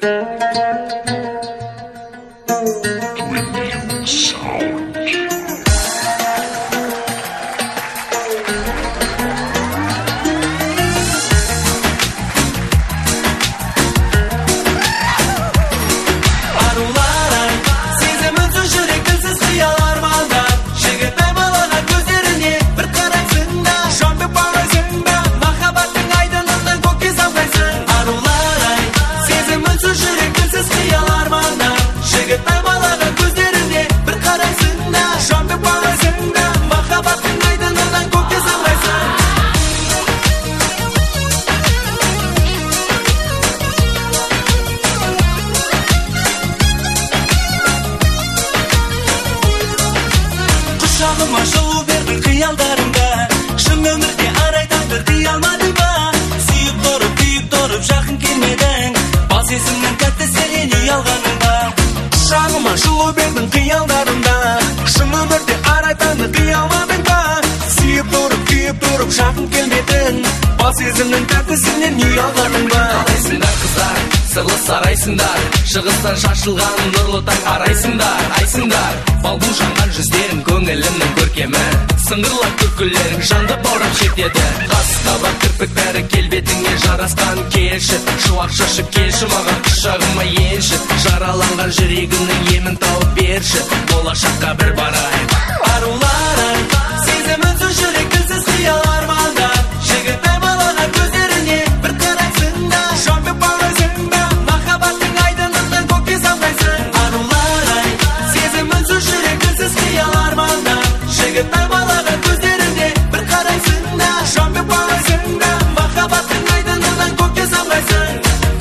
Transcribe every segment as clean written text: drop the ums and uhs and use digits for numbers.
Құшағыма жылу бердің қиялдарымда, шын өмірде арай тағдыр дей алмадың ба? Сүйіп тұрып жақын келмедің, бас есімнің тәтті сенен ұялғаның ба? Құшағыма жылу бердің қиялдарымда, шын өмірде арай тағдыр дей алмадың ба? Сүйіп тұрып жақын келмедің, бас есімнің тәтті сенен ұялғаның ба? Қалайсыңдар қыздар, сырлы сарайсыңдар, шығыстан шашылған нұрлы таң арайсыңдар, айсыңдар. Балбұл жанған жүздерің көңілімнің көркемі, сыңғырлап күлкілерің жанды баурап шертеді. Қас-қабақ кірпік бәрі келбетіңе жарасқан, келші шуақ шашып келші маған құшағыма енші, жараланған жүрегімнің емін тауып берші, болашаққа бір барайық. Арулар сезім үнсіз жүрек тілсіз қиял армандар, жігіт аймалаған көздеріне бір қарайсың да, жауап баурайсың да, махаббаттың айдынынан көкке самғайсың. Арулар сезім үнсіз жүрек тілсіз қиял армандар, жігіт аймалаған көздеріне бір қарайсың да, жауап баурайсың да, махаббаттың айдынынан көкке самғайсың.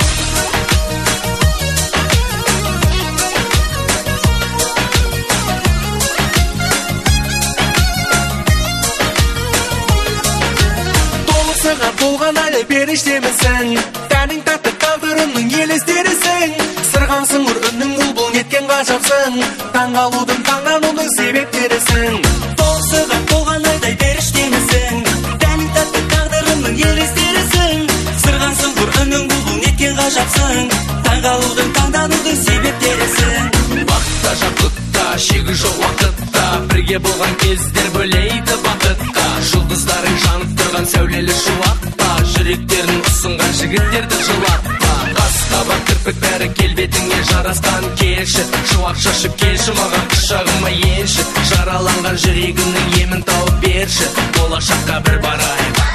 Болған әлі періштемісің, тәнің тәтті тағдырымның елестерісің. Сырған сыңғыр үннің бұлбұл неткен ғажапсың, таңғалудың таңданудың себептерісің. Тоғысыған болған айдай періштемісің, тәнің тәтті тағдырымның елестерісің. Сырған сыңғыр үннің бұлбұл неткен ғажапсың, таңғалудың таңданудың себептерісің. Бақытта жақұтта, шегі жоқ уақытта, бірге болған кездер бөлейді бақытқа. Жұлдыздарың жанып тұрған сәулелі шуақта, жүректерін ұсынған жігіттерді жылатпа. Қас-қабақ кірпік бәрі келбетіңе жарасқан, келші шуақ шашып келші маған құшағыма енші, жараланған жүрегімнің емін тауып берші, болашаққа бір барайық.